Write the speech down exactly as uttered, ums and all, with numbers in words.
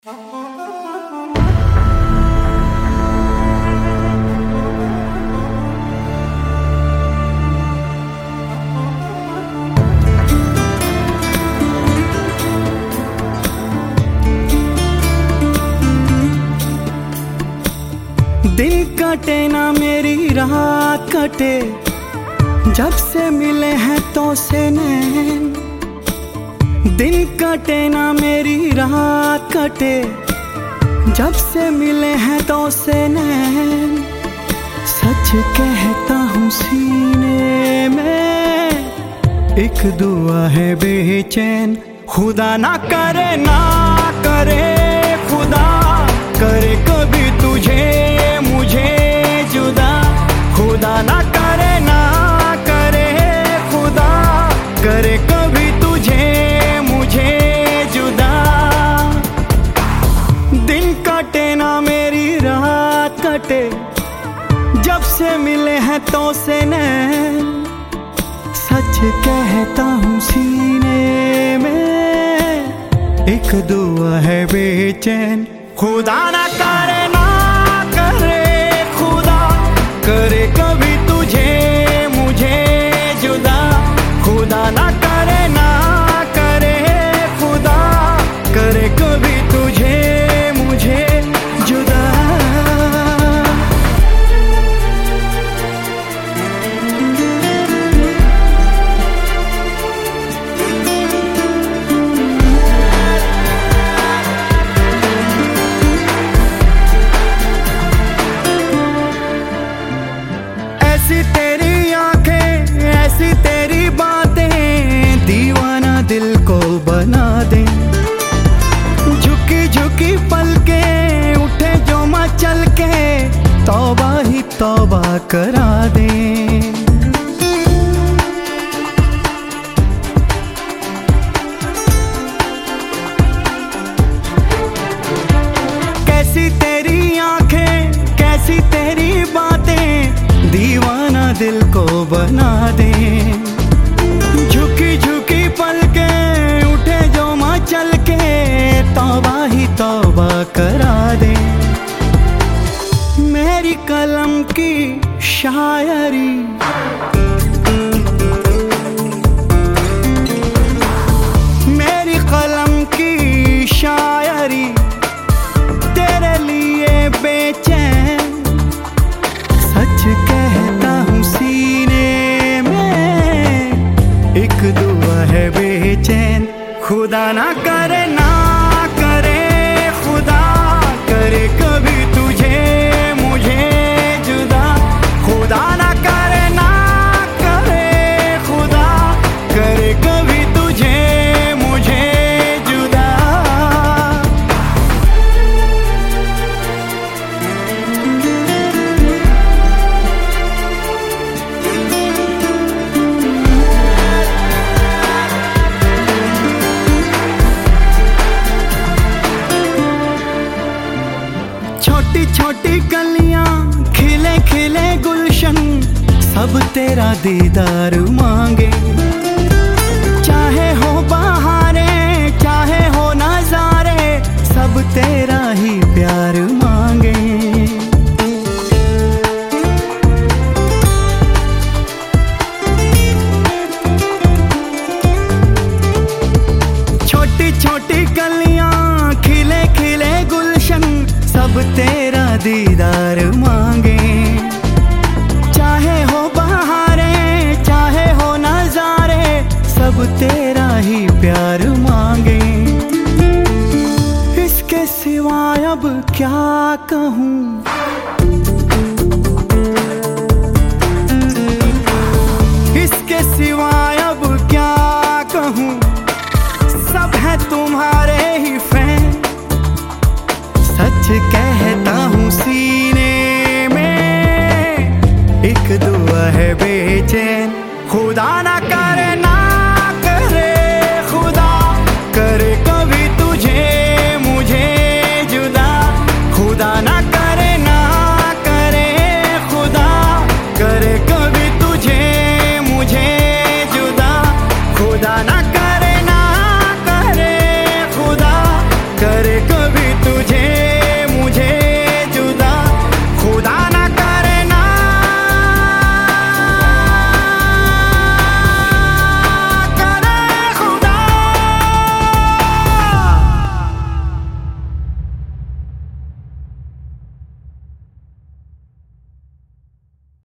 दिन कटे ना मेरी रात कटे, जब से मिले हैं तो से नैन। दिन कटे ना मेरी रात कटे, जब से मिले हैं तो से नैन। सच कहता हूँ सीने में एक दुआ है बेचैन। खुदा ना करे ना करे, खुदा करे कभी तुझे मुझे जुदा। खुदा ना करे ना करे, खुदा करे कभी तुझे मुझे जुदा। दिन कटे ना मेरी रात कटे, जब से मिले हैं तो से नैन। सच कहता हूँ सीने में एक दुआ है बेचैन। खुदा ना करे ना करे, खुदा करे कभी तुझे मुझे जुदा। खुदा ना करे ना करे, खुदा करे कभी तुझे मुझे जुदा। ऐसी तेरी आंखें ऐसी तेरी बातें, दीवाना दिल को बना दे। झुकी झुकी पलकें उठे जो मचल के, तौबा ही तौबा करा दे। कैसी तेरी आंखें कैसी तेरी बातें, दीवाना दिल को बना दे। झुकी झुकी पलकें उठे जो मचल के, तौबा ही तौबा करा दे। मेरी कलम की शायरी मेरी कलम की शायरी तेरे लिए बेचैन। सच कहता हूँ सीने में एक दुआ है बेचैन। खुदा ना करे ना करे, खुदा करे कभी तुझे मुझे जुदा। खुदा ना करे ना करे, खुदा करे कभी तुझे मुझे जुदा। छोटी छोटी गलियां खिले खिले गुलशन, सब तेरा दीदार मांगे। चाहे हो बहारे चाहे हो नजारे, सब तेरा ही प्यार मांगे। छोटी छोटी गलियां खिले खिले गुलशन, सब तेरा दीदार मांगे। चाहे हो बहारे चाहे हो नजारे, सब तेरा ही प्यार मांगे। इसके सिवाय अब क्या कहूँ,